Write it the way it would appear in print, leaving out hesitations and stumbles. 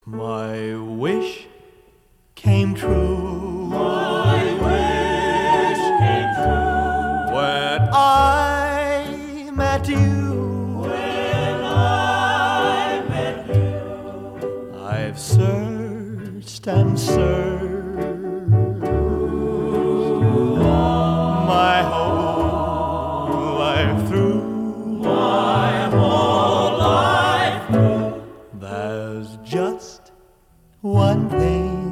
My wish came true. My wish came true When I met you. when I met you. I've searched and searched my whole life through. My whole life through. There's just one thing